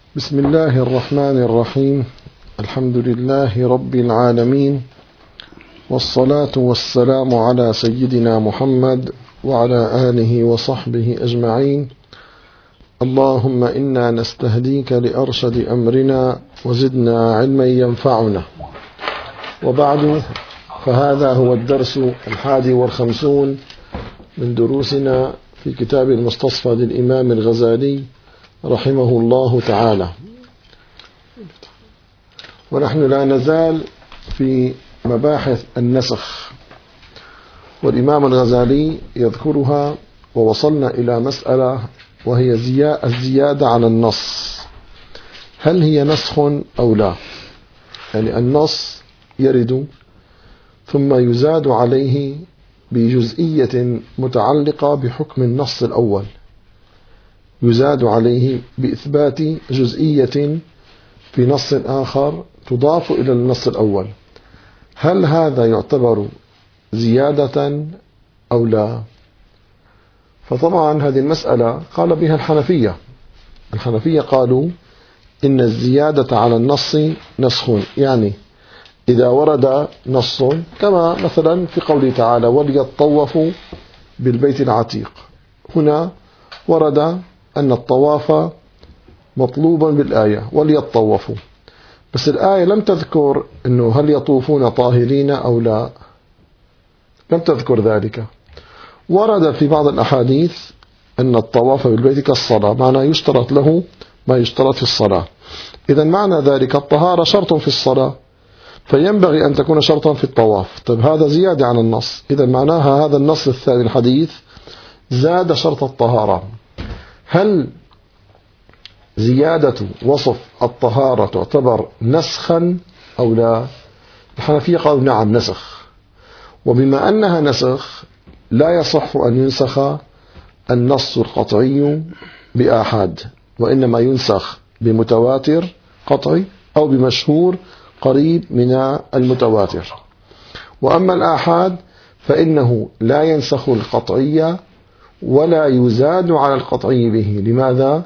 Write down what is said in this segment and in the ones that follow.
بسم الله الرحمن الرحيم. الحمد لله رب العالمين، والصلاة والسلام على سيدنا محمد وعلى آله وصحبه أجمعين. اللهم إنا نستهديك لأرشد أمرنا وزدنا علما ينفعنا. وبعد، فهذا هو الدرس 51 من دروسنا في كتاب المستصفى للإمام الغزالي رحمه الله تعالى، ونحن لا نزال في مباحث النسخ، والإمام الغزالي يذكرها، ووصلنا إلى مسألة وهي الزيادة على النص. هل هي نسخ أو لا؟ يعني النص يرد ثم يزاد عليه بجزئية متعلقة بحكم النص الأول، يزاد عليه بإثبات جزئية في نص آخر تضاف إلى النص الأول. هل هذا يعتبر زيادة أو لا؟ فطبعا هذه المسألة قال بها الحنفية قالوا إن الزيادة على النص نسخ، يعني إذا ورد نص كما مثلا في قوله تعالى وليطوفوا بالبيت العتيق، هنا ورد أن الطواف مطلوبا بالآية وليطوفوا، بس الآية لم تذكر أنه هل يطوفون طاهرين أو لا، لم تذكر ذلك. ورد في بعض الأحاديث أن الطواف بالبيت كالصلاة، معنى يشترط له ما يشترط في الصلاة. إذا معنى ذلك الطهارة شرط في الصلاة، فينبغي أن تكون شرطا في الطواف. طيب هذا زيادة عن النص، إذا معناها هذا النص الثاني الحديث زاد شرط الطهارة. هل زيادة وصف الطهارة تعتبر نسخا أو لا؟ الحنفية قالوا نعم نسخ، وبما أنها نسخ لا يصح أن ينسخ النص القطعي بآحاد، وإنما ينسخ بمتواتر قطعي أو بمشهور قريب من المتواتر. وأما الآحاد فإنه لا ينسخ القطعي ولا يزاد على القطعي به. لماذا؟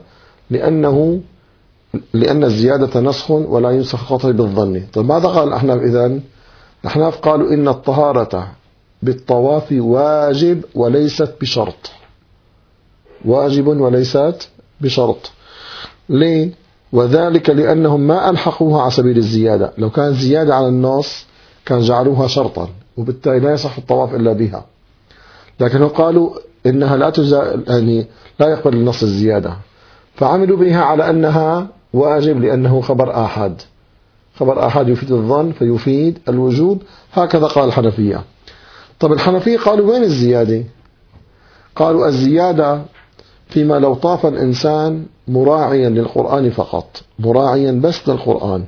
لأن الزيادة نسخ ولا ينسخ القطعي بالظن. طيب ماذا قال الأحناف إذن؟ الأحناف قالوا إن الطهارة بالطواف واجب وليست بشرط، واجب وليست بشرط. ليه؟ وذلك لأنهم ما ألحقوها على سبيل الزيادة. لو كان زيادة على النص كان جعلوها شرطا، وبالتالي لا يصح الطواف إلا بها، لكنهم قالوا إنها يعني لا يقبل النص الزيادة، فعملوا بها على أنها واجب لأنه خبر آحاد. خبر آحاد يفيد الظن فيفيد الوجوب، هكذا قال الحنفية. طب الحنفية قالوا وين الزيادة؟ قالوا الزيادة فيما لو طاف الإنسان مراعيا للقرآن فقط، مراعيا بس للقرآن،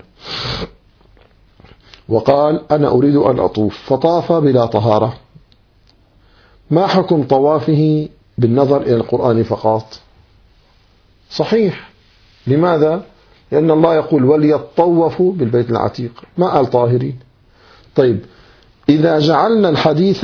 وقال أنا أريد أن أطوف فطاف بلا طهارة، ما حكم طوافه بالنظر إلى القرآن فقط؟ صحيح. لماذا؟ لأن الله يقول وليطوفوا بالبيت العتيق، ما قال طاهرين. طيب إذا جعلنا الحديث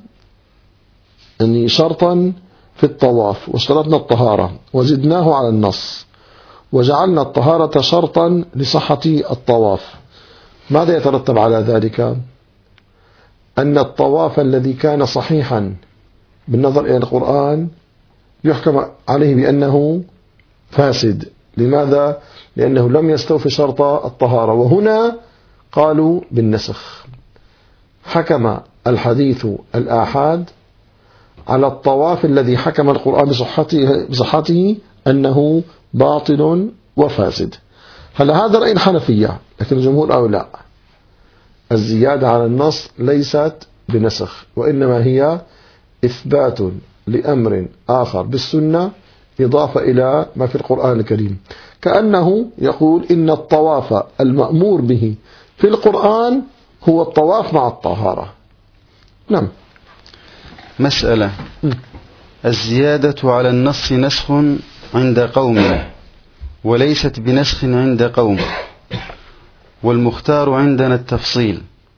يعني شرطا في الطواف واشترطنا الطهارة وزدناه على النص وجعلنا الطهارة شرطا لصحة الطواف، ماذا يترتب على ذلك؟ أن الطواف الذي كان صحيحا بالنظر إلى القرآن يحكم عليه بأنه فاسد. لماذا؟ لأنه لم يستوفي شرط الطهارة، وهنا قالوا بالنسخ. حكم الحديث الآحاد على الطواف الذي حكم القرآن بصحته أنه باطل وفاسد. هلا هذا رأي الحنفية، لكن الجمهور أو لا، الزيادة على النص ليست بنسخ، وإنما هي إثبات لأمر آخر بالسنة إضافة إلى ما في القرآن الكريم، كأنه يقول إن الطواف المأمور به في القرآن هو الطواف مع الطهارة. نعم. مسألة: الزيادة على النص نسخ عند قوم وليست بنسخ عند قوم، والمختار عندنا التفصيل،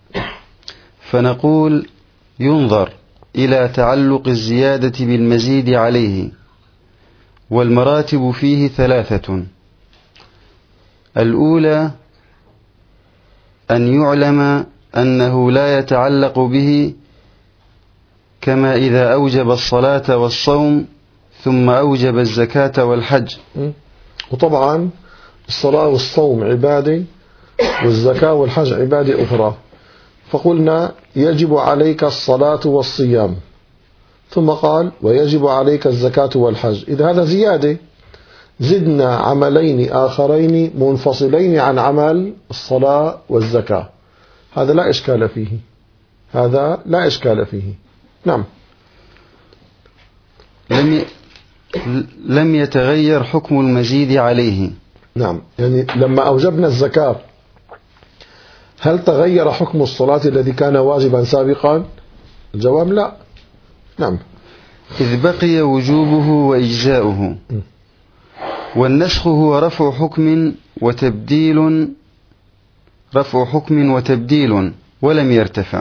فنقول ينظر إلى تعلق الزيادة بالمزيد عليه، والمراتب فيه 3: الأولى أن يعلم أنه لا يتعلق به، كما إذا أوجب الصلاة والصوم ثم أوجب الزكاة والحج. وطبعا الصلاة والصوم عبادة، والزكاة والحج عبادة أخرى. فقلنا يجب عليك الصلاة والصيام، ثم قال ويجب عليك الزكاة والحج. إذا هذا زيادة، زدنا عملين آخرين منفصلين عن عمل الصلاة والزكاة. هذا لا إشكال فيه، هذا لا إشكال فيه. نعم. لم يتغير حكم المزيد عليه. نعم، يعني لما أوجبنا الزكاة هل تغير حكم الصلاة الذي كان واجبا سابقا؟ الجواب لا. نعم. إذ بقي وجوبه وإجزاؤه. والنسخ هو رفع حكم وتبديل ولم يرتفع.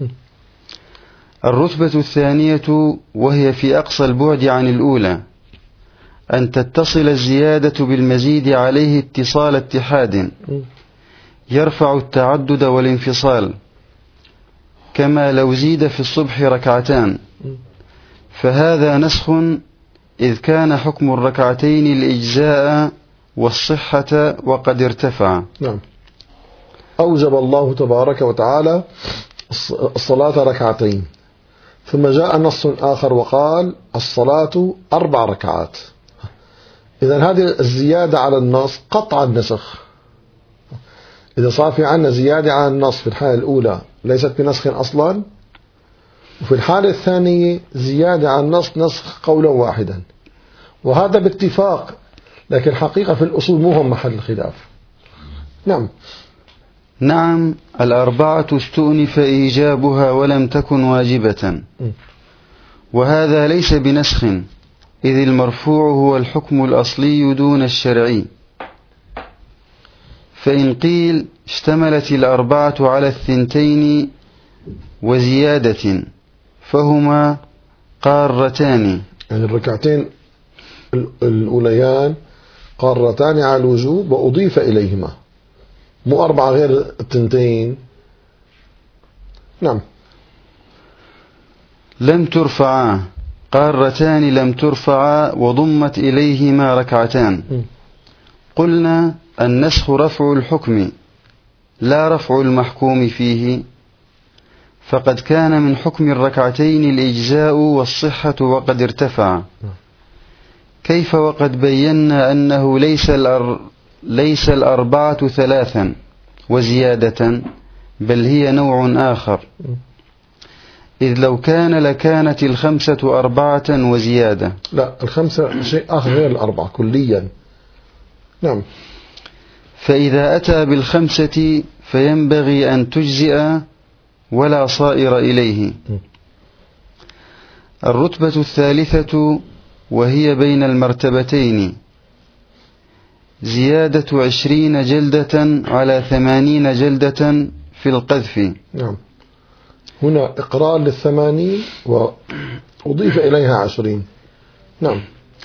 الرتبة الثانية، وهي في أقصى البعد عن الأولى، أن تتصل الزيادة بالمزيد عليه اتصال اتحاد يرفع التعدد والانفصال، كما لو زيد في الصبح ركعتان، فهذا نسخ، إذ كان حكم الركعتين الإجزاء والصحة وقد ارتفع. نعم. أوجب الله تبارك وتعالى الصلاة ركعتين، ثم جاء نص آخر وقال الصلاة 4 ركعات. إذن هذه الزيادة على النص قطع النسخ. إذا صار في عنا زيادة على النص في الحالة الأولى ليست بنسخ أصلا، وفي الحالة الثانية زيادة على النص نسخ قولا واحدا، وهذا باتفاق، لكن حقيقة في الأصول مو هم محل الخلاف. نعم. نعم. 4 استؤنف إيجابها ولم تكن واجبة، وهذا ليس بنسخ، إذ المرفوع هو الحكم الأصلي دون الشرعي. فإن قيل اشتملت 4 على 2 وزيادة، فهما قارتان، يعني الركعتين الأوليان قارتان على الوجوب وأضيف إليهما، مو 4 غير 2. نعم. لم ترفعا قارتان، لم ترفعا وضمت إليهما ركعتان. قلنا النسخ رفع الحكم لا رفع المحكوم فيه، فقد كان من حكم الركعتين الإجزاء والصحة وقد ارتفع. كيف وقد بينا أنه ليس 4 3 وزيادة، بل هي نوع آخر، إذ لو كان لكانت 5 4 وزيادة. لا، 5 شيء آخر غير 4 كليا. نعم. فإذا أتى 5 فينبغي أن تجزئ ولا صائر إليه. الرتبة الثالثة، وهي بين المرتبتين، زيادة 20 جلدة على 80 جلدة في القذف. نعم. هنا إقرار 80 وأضيف إليها 20. نعم.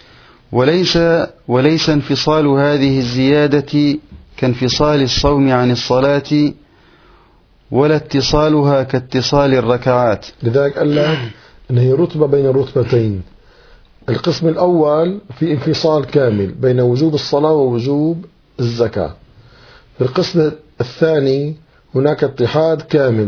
وليس انفصال هذه الزيادة كانفصال الصوم عن الصلاة، ولا اتصالها كاتصال الركعات. لذلك قال لك أن هي رتبة بين الرتبتين. القسم الأول في انفصال كامل بين وجوب الصلاة ووجوب الزكاة. في القسم الثاني هناك اتحاد كامل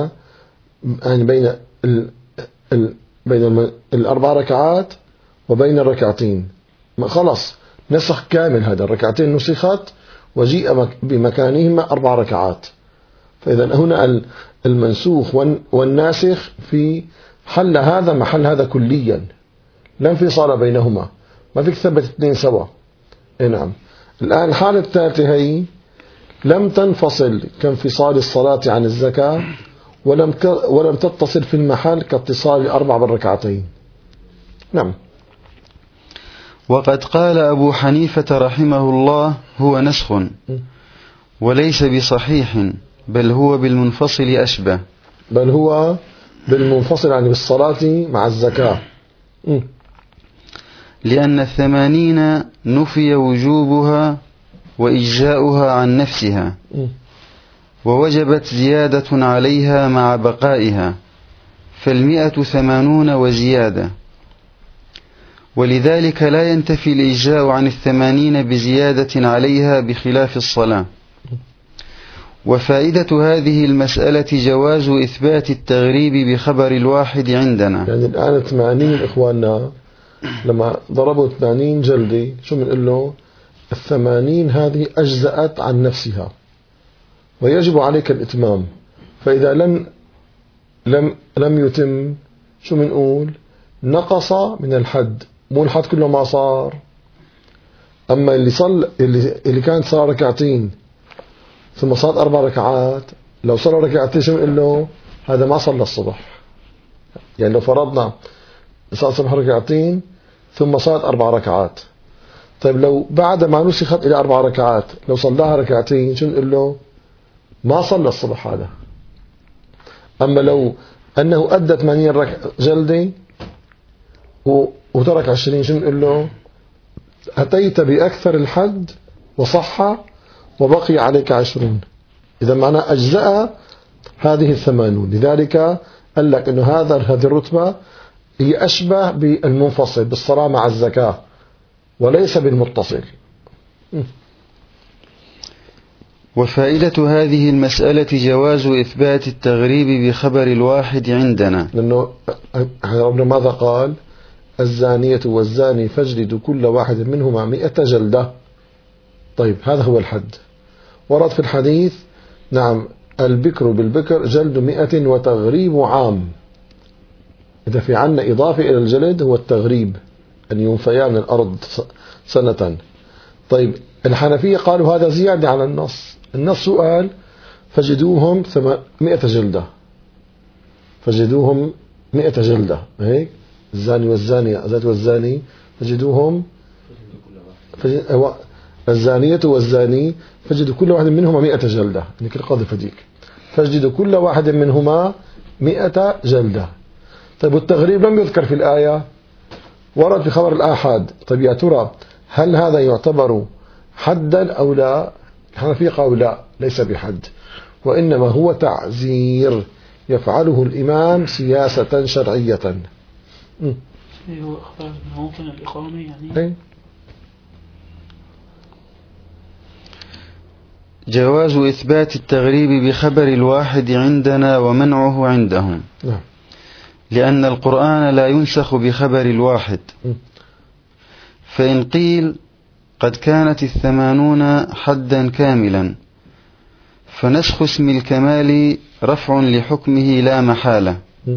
بين 4 ركعات وبين الركعتين. خلاص نسخ كامل، هذا الركعتين نسخت وجيء بمكانهما 4 ركعات. فإذا هنا المنسوخ والناسخ في حل هذا محل هذا كليا، لا انفصال بينهما، ما فيك ثبت 2 سوا. نعم. الآن الحالة الثالثة هي لم تنفصل كانفصال الصلاة عن الزكاة، ولم تتصل في المحل كاتصال 4 بالركعتين. نعم. وقد قال أبو حنيفة رحمه الله هو نسخ، وليس بصحيح، بل هو بالمنفصل أشبه. بل هو بالمنفصل يعني بالصلاة مع الزكاة. لأن 80 نفي وجوبها وإجزاؤها عن نفسها، ووجبت زيادة عليها مع بقائها، فالمئة 80 وزيادة. ولذلك لا ينتفي الإجزاء عن 80 بزيادة عليها بخلاف الصلاة. وفائدة هذه المسألة جواز إثبات التغريب بخبر الواحد عندنا. يعني الآن 80 إخواننا لما ضربوا 80 جلدة شو بنقول له؟ 80 هذه أجزأت عن نفسها ويجب عليك الإتمام، فإذا لم يتم شو بنقول؟ نقص من الحد، مو الحد كله ما صار. أما اللي كانت صار ركعتين ثم صارت 4 ركعات، لو صار ركعتين شو بنقول له؟ هذا ما صلى الصبح. يعني لو فرضنا صار الصبح ركعتين ثم صارت 4 ركعات، طيب لو بعد ما نسخت إلى 4 ركعات لو صلاها ركعتين شو نقول له؟ ما صلى الصبح هذا. أما لو أنه أدى 80 جلدة وترك 20 شو نقول له؟ أتيت بأكثر الحد وصح وبقي عليك 20. إذا معناه أجزاء هذه 80. لذلك قال لك إنه هذه الرتبة هي أشبه بالمنفصل بالصلاة مع الزكاة وليس بالمتصل. وفائدة هذه المسألة جواز إثبات التغريب بخبر الواحد عندنا، لأنه ربنا ماذا قال؟ الزانية والزاني فاجلدوا كل واحد منهما 100 جلدة. طيب هذا هو الحد. ورد في الحديث نعم البكر بالبكر جلد 100 وتغريب عام. إذا في عنا إضافة إلى الجلد هو التغريب، أن ينفيا من الأرض سنة. طيب الحنفية قالوا هذا زيادة على النص. النص قال فجدوهم 100 جلدة، فجدوهم 100 جلدة، هيك الزاني والزانية الزانية والزاني فجدوهم الزانية والزاني فجدوا كل واحد منهما 100 جلدة، يعني القاضي فديك فجدوا كل واحد منهما 100 جلدة. طيب والتغريب لم يذكر في الآية، ورد في خبر الآحاد. طيب يا ترى هل هذا يعتبر حدا أو لا؟ الحنفية قالوا لا، ليس بحد، وإنما هو تعزير يفعله الإمام سياسة شرعية. هو أخبار موطن الإقامة يعني. جواز إثبات التغريب بخبر الواحد عندنا ومنعه عندهم. لأن القرآن لا ينسخ بخبر الواحد. فإن قيل قد كانت 80 حدا كاملا، فنسخ اسم الكمال رفع لحكمه لا محالة.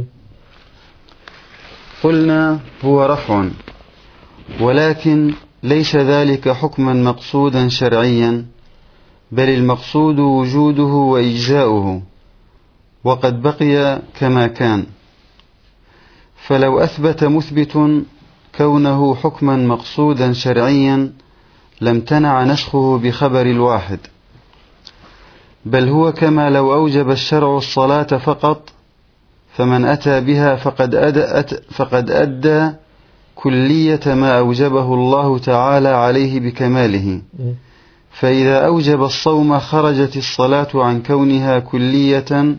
قلنا هو رفع، ولكن ليس ذلك حكما مقصودا شرعيا، بل المقصود وجوده وإجزاؤه، وقد بقي كما كان. فلو أثبت مثبت كونه حكما مقصودا شرعيا لم تنع نسخه بخبر الواحد، بل هو كما لو أوجب الشرع الصلاة فقط، فمن أتى بها فقد أدى كلية ما أوجبه الله تعالى عليه بكماله. فإذا أوجب الصوم خرجت الصلاة عن كونها كلية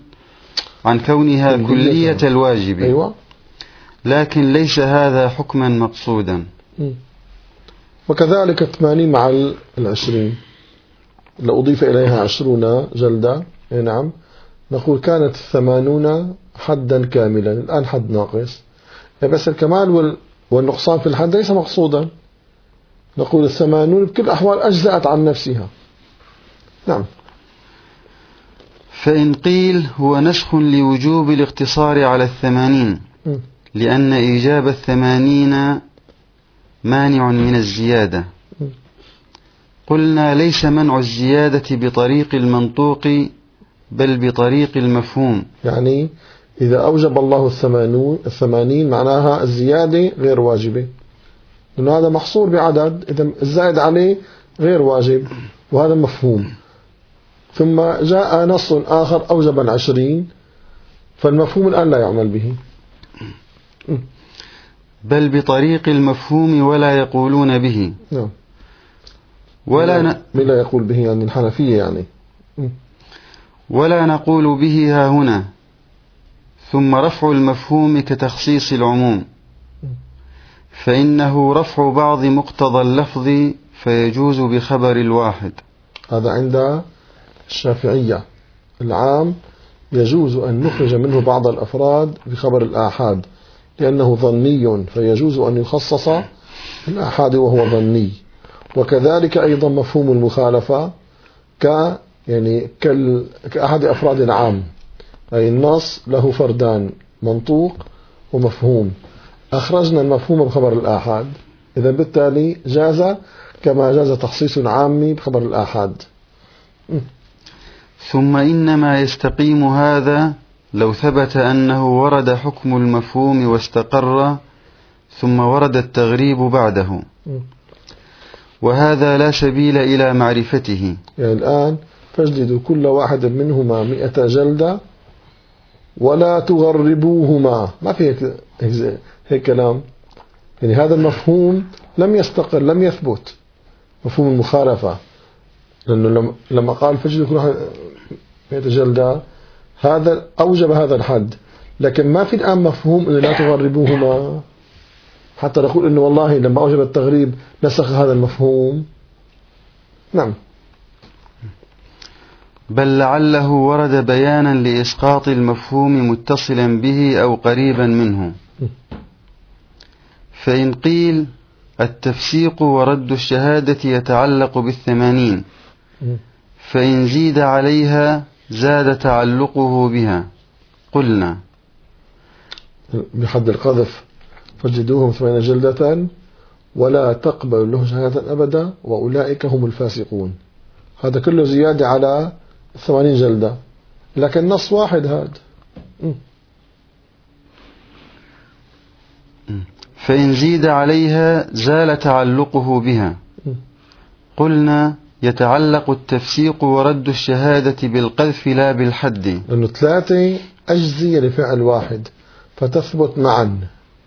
الواجب. أيوة. لكن ليس هذا حكما مقصودا. وكذلك 80 مع 20 لو أضيف إليها 20 جلدة، نعم نقول كانت 80 حدا كاملا، الآن حد ناقص. بس الكمال والنقصان في الحد ليس مقصودا، نقول 80 بكل الأحوال أجزأت عن نفسها. نعم. فإن قيل هو نسخ لوجوب الاقتصار على 80، لأن إيجاب 80 مانع من الزيادة. قلنا ليس منع الزيادة بطريق المنطوق بل بطريق المفهوم. يعني إذا أوجب الله 80 معناها الزيادة غير واجبة، لأنه هذا محصور بعدد، إذا الزائد عليه غير واجب، وهذا مفهوم. ثم جاء نص آخر أوجب 20، فالمفهوم الآن لا يعمل به. بل بطريق المفهوم ولا يقولون به. لا يقول به يعني الحنفية يعني. ولا نقول به ها هنا. ثم رفع المفهوم كتخصيص العموم، فإنه رفع بعض مقتضى اللفظ فيجوز بخبر الواحد. هذا عند الشافعية العام يجوز أن نخرج منه بعض الأفراد بخبر الآحاد لأنه ظني، فيجوز أن يخصص الآحاد وهو ظني. وكذلك أيضا مفهوم المخالفة كأحد أفراد العام، أي النص له فردان منطوق ومفهوم، أخرجنا المفهوم بخبر الآحاد، إذا بالتالي جاز كما جاز تخصيص عامي بخبر الآحاد. ثم إنما يستقيم هذا لو ثبت أنه ورد حكم المفهوم واستقر ثم ورد التغريب بعده، وهذا لا سبيل إلى معرفته. يعني الآن فاجلدوا كل واحد منهما 100 جلدة ولا تغربوهما، ما في هيك كلام. يعني هذا المفهوم لم يستقر، لم يثبت مفهوم المخالفة، لأنه لما قال فاجلدوا كل واحد 100 جلدة هذا أوجب هذا الحد، لكن ما في الآن مفهوم أنه لا تغربوهما حتى نقول أنه والله لما أوجب التغريب نسخ هذا المفهوم. نعم. بل لعله ورد بيانا لإسقاط المفهوم متصلا به أو قريبا منه. فإن قيل التفسيق ورد الشهادة يتعلق ب80، فإن زيد عليها زاد تعلقه بها، قلنا بحد القذف فجدوهم 80 جلدة ولا تقبل له شهادة أبدا وأولئك هم الفاسقون. هذا كله زيادة على 80 جلدة، لكن نص واحد هذا. فإن زيد عليها زال تعلقه بها، قلنا يتعلق التفسيق ورد الشهادة بالقذف لا بالحد، لأنه 3 أجزية لفعل واحد فتثبت معا.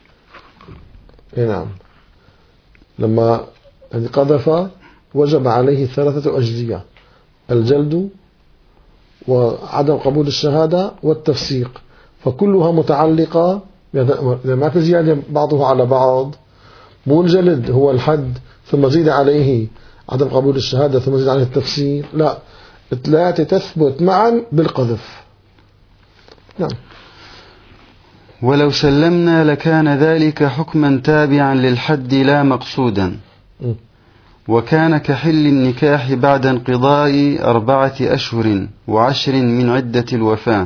نعم. لما قذف وجب عليه 3 أجزية: الجلد وعدم قبول الشهادة والتفسيق، فكلها متعلقة. إذا ما في زيادة بعضها على بعض، مو الجلد هو الحد ثم زيد عليه عدم قبول الشهادة ثم زيد عليه التفسير، لا، 3 تثبت معا بالقذف. نعم. ولو سلمنا لكان ذلك حكما تابعا للحد لا مقصودا، وكان كحل النكاح بعد انقضاء 4 أشهر و10 من عدة الوفاة.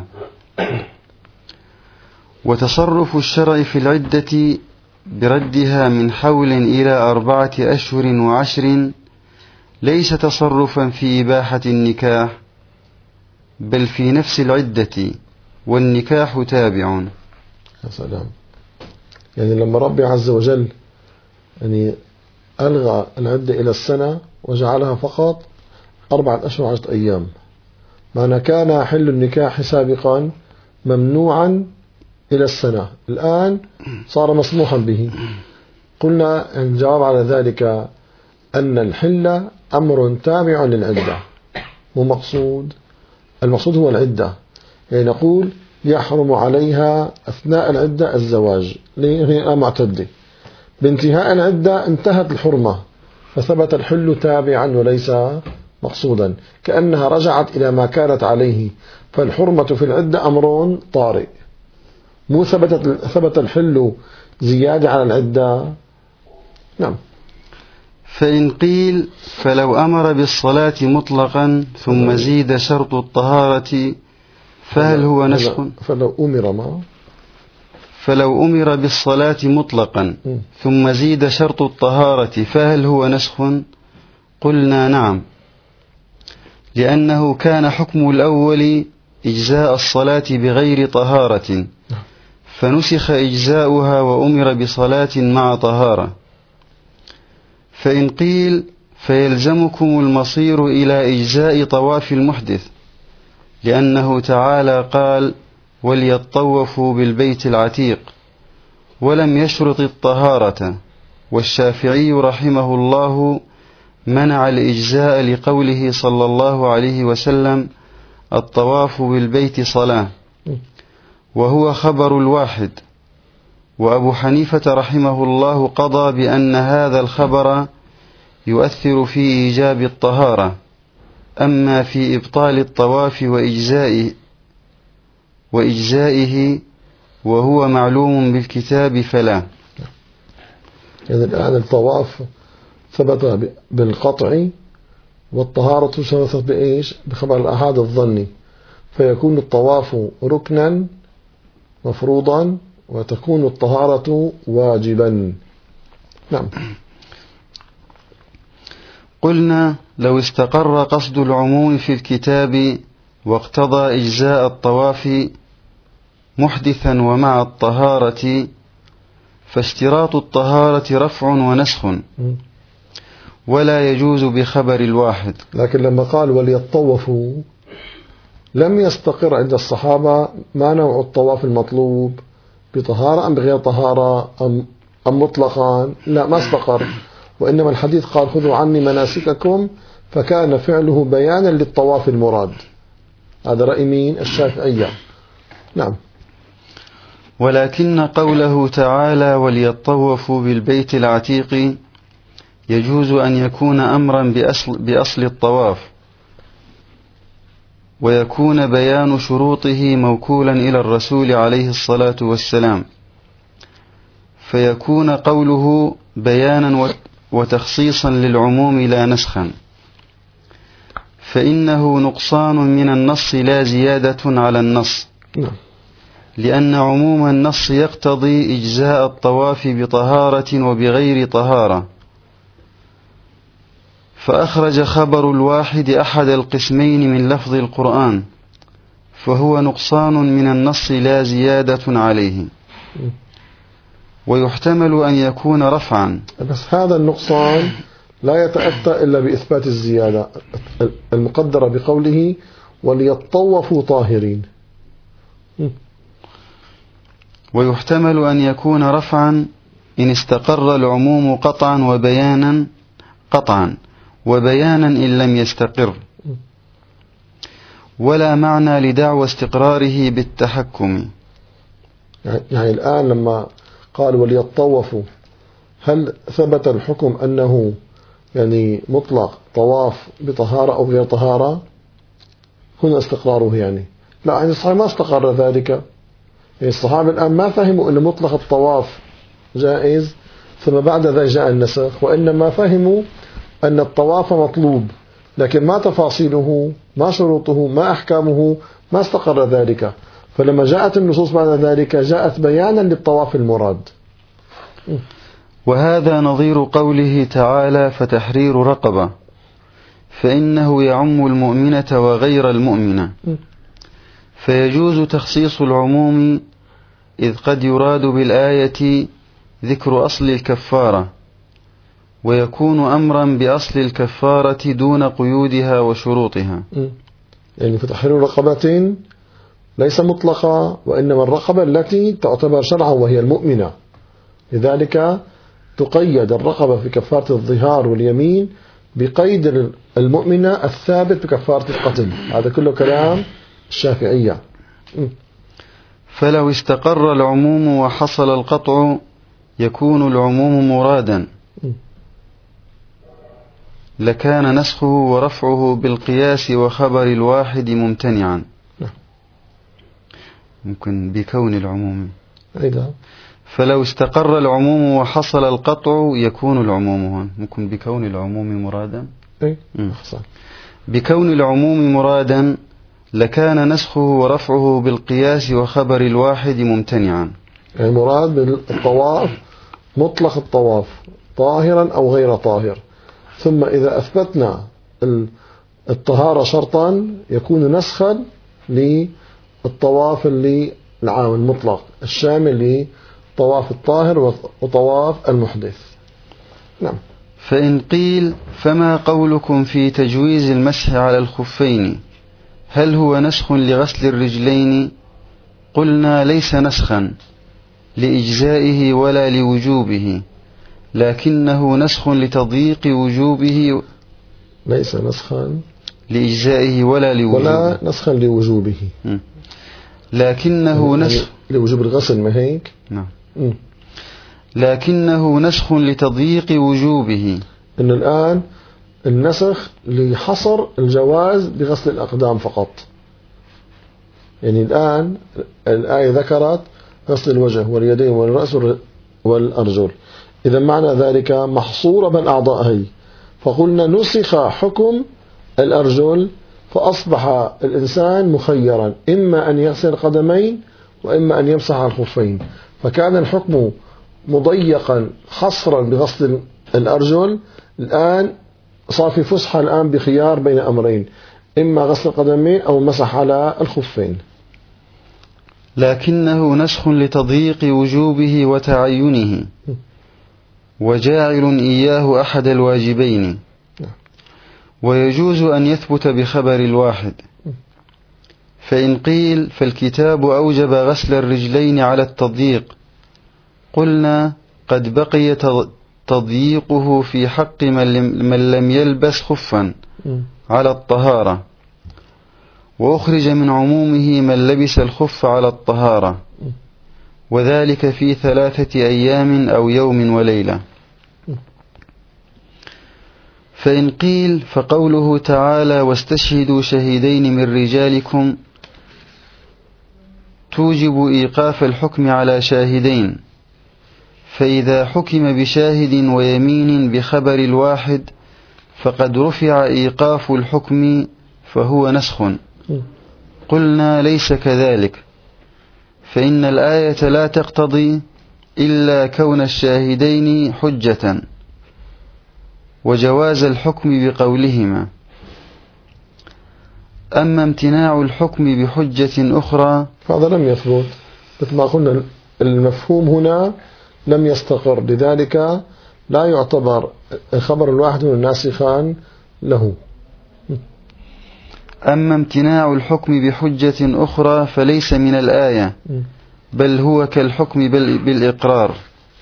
وتصرف الشرع في العدة بردها من حول إلى 4 أشهر و10 ليس تصرفا في إباحة النكاح، بل في نفس العدة، والنكاح تابع. يا سلام. يعني لما ربي عز وجل يعني ألغى العدة إلى السنة وجعلها فقط 4 أشهر و10 أيام، معنى كان حل النكاح سابقا ممنوعا إلى السنة، الآن صار مسموحا به. قلنا الجواب على ذلك أن الحل أمر تابع للعدة، مو مقصود. المقصود هو العدة، يعني نقول يحرم عليها أثناء العدة الزواج، هي معتدة، بانتهاء العدة انتهت الحرمة، فثبت الحل تابعا وليس مقصودا، كأنها رجعت إلى ما كانت عليه. فالحرمة في العدة أمر طارئ، مو ثبت الحل زيادة على العدة. نعم. فإن قيل فلو أمر بالصلاة مطلقا ثم زيد شرط الطهارة فهل هو نسخ؟ فلو أمر بالصلاة مطلقا ثم زيد شرط الطهارة فهل هو نسخ؟ قلنا نعم، لأنه كان حكم الأول إجزاء الصلاة بغير طهارة، فنسخ إجزاؤها وأمر بصلاة مع طهارة. فإن قيل فيلزمكم المصير إلى إجزاء طواف المحدث، لأنه تعالى قال وليطوفوا بالبيت العتيق، ولم يشرط الطهارة. والشافعي رحمه الله منع الإجزاء لقوله صلى الله عليه وسلم الطواف بالبيت صلاة، وهو خبر الواحد. وأبو حنيفة رحمه الله قضى بأن هذا الخبر يؤثر في إيجاب الطهارة، أما في إبطال الطواف وإجزائه وهو معلوم بالكتاب فلا. يعني الآن الطواف ثبت بالقطع، والطهارة ثبتت بإيش؟ بخبر الأحاد الظني، فيكون الطواف ركنا مفروضا وتكون الطهارة واجبا. نعم. قلنا لو استقر قصد العموم في الكتاب واقتضى إجزاء الطواف محدثا ومع الطهارة، فاشتراط الطهارة رفع ونسخ، ولا يجوز بخبر الواحد. لكن لما قال وليطوفوا لم يستقر عند الصحابة ما نوع الطواف المطلوب، بطهارة أم بغير طهارة أم مطلقا، لا ما استقر. وإنما الحديث قال خذوا عني مناسككم، فكان فعله بيانا للطواف المراد. هذا رأي مين؟ الشافعية. نعم. ولكن قوله تعالى وليطوفوا بالبيت العتيق يجوز أن يكون أمرا بأصل الطواف، ويكون بيان شروطه موكولا إلى الرسول عليه الصلاة والسلام، فيكون قوله بيانا وتخصيصا للعموم لا نسخا، فإنه نقصان من النص لا زيادة على النص، لأن عموم النص يقتضي إجزاء الطواف بطهارة وبغير طهارة، فأخرج خبر الواحد أحد القسمين من لفظ القرآن، فهو نقصان من النص لا زيادة عليه. ويحتمل أن يكون رفعا، بس هذا النقصان لا يتأتى إلا بإثبات الزيادة المقدرة بقوله وليطوفوا طاهرين. ويحتمل أن يكون رفعا إن استقر العموم وبيانا إن لم يستقر، ولا معنى لدعوى استقراره بالتحكم. يعني الآن لما قال وليطوفوا، هل ثبت الحكم أنه يعني مطلق طواف بطهارة أو غير طهارة؟ هنا استقراره يعني لا، يعني الصحابة ما استقر ذلك. يعني الصحابة الآن ما فهموا أن مطلق الطواف جائز ثم بعد ذلك جاء النسخ، وإنما فهموا أن الطواف مطلوب، لكن ما تفاصيله، ما شروطه، ما أحكامه، ما استقر ذلك. فلما جاءت النصوص بعد ذلك جاءت بيانا للطواف المراد. وهذا نظير قوله تعالى فتحرير رقبة، فإنه يعم المؤمنة وغير المؤمنة، فيجوز تخصيص العموم، إذ قد يراد بالآية ذكر أصل الكفارة، ويكون أمرا بأصل الكفارة دون قيودها وشروطها. يعني فتحرير رقبة ليس مطلقة، وإنما الرقبة التي تعتبر شرعا وهي المؤمنة، لذلك تقيد الرقبة في كفارة الظهار واليمين بقيد المؤمنة الثابت بكفارة القتل. هذا كله كلام الشافعية. فلو استقر العموم وحصل القطع يكون العموم مرادا، لكان نسخه ورفعه بالقياس وخبر الواحد ممتنعا. ممكن بكون العموم. فلو استقر العموم وحصل القطع يكون العموم ممكن بكون العموم مرادا. بكون العموم مرادا لكان نسخه ورفعه بالقياس وخبر الواحد ممتنعا. المراد بالطواف مطلق الطواف طاهرا أو غير طاهر، ثم إذا أثبتنا الطهارة شرطا يكون نسخا للطواف العام المطلق الشامل لطواف الطاهر وطواف المحدث. نعم. فإن قيل فما قولكم في تجويز المسح على الخفين، هل هو نسخ لغسل الرجلين؟ قلنا ليس نسخا لإجزائه ولا لوجوبه، لكنه نسخ لتضييق وجوبه ليس نسخا لإجزائه ولا لوجوبه، ولا نسخا لوجوبه. لكنه نسخ لوجوب الغسل، ما هيك؟ نعم. لكنه نسخ لتضييق وجوبه. إن الآن النسخ لحصر الجواز بغسل الأقدام فقط. يعني الآن الآية ذكرت غسل الوجه واليدين والرأس والأرجل، إذا معنى ذلك محصورة بالأعضاء هي، فقلنا نسخ حكم الأرجل فأصبح الإنسان مخيرا إما أن يغسل القدمين وإما أن يمسح على الخفين، فكان الحكم مضيقا حصرا بغسل الأرجل، الآن صار في فسحة الآن بخيار بين أمرين، إما غسل القدمين أو مسح على الخفين. لكنه نسخ لتضييق وجوبه وتعينه، وجاعل إياه أحد الواجبين، ويجوز أن يثبت بخبر الواحد. فإن قيل فالكتاب أوجب غسل الرجلين على التضييق، قلنا قد بقي تضييقه في حق من لم يلبس خفا على الطهارة، وأخرج من عمومه من لبس الخف على الطهارة، وذلك في 3 أيام أو يوم وليلة. فإن قيل فقوله تعالى واستشهدوا شهيدين من رجالكم توجب إيقاف الحكم على شاهدين، فإذا حكم بشاهد ويمين بخبر الواحد فقد رفع إيقاف الحكم فهو نسخ. قلنا ليس كذلك، فإن الآية لا تقتضي إلا كون الشاهدين حجة وجواز الحكم بقولهما. أما امتناع الحكم بحجة أخرى فهذا لم يثبت، مثل ما قلنا المفهوم هنا لم يستقر، لذلك لا يعتبر الخبر الواحد ناسخا له. أما امتناع الحكم بحجة أخرى فليس من الآية، بل هو كالحكم بالإقرار.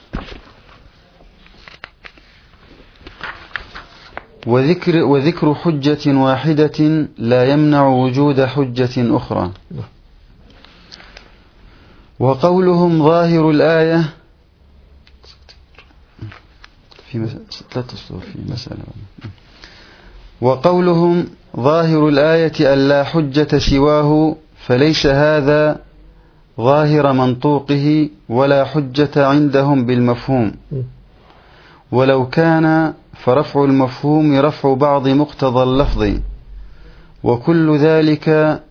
وذكر حجة واحدة لا يمنع وجود حجة أخرى. وقولهم ظاهر الآية وقولهم ظاهر الآية ألا حجة سواه، فليس هذا ظاهر منطوقه ولا حجة عندهم بالمفهوم، ولو كان فرفع المفهوم رفع بعض مقتضى اللفظ، وكل ذلك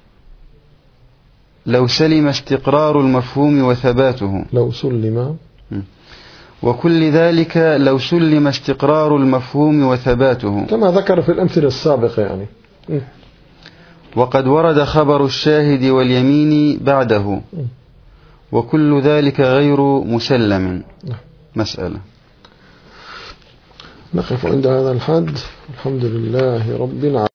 لو سلم استقرار المفهوم وثباته. وكل ذلك لو سلم استقرار المفهوم وثباته، كما ذكر في الأمثلة السابقة يعني. وقد ورد خبر الشاهد واليمين بعده، وكل ذلك غير مسلم. مسألة. نقف عند هذا الحد. الحمد لله رب العالمين.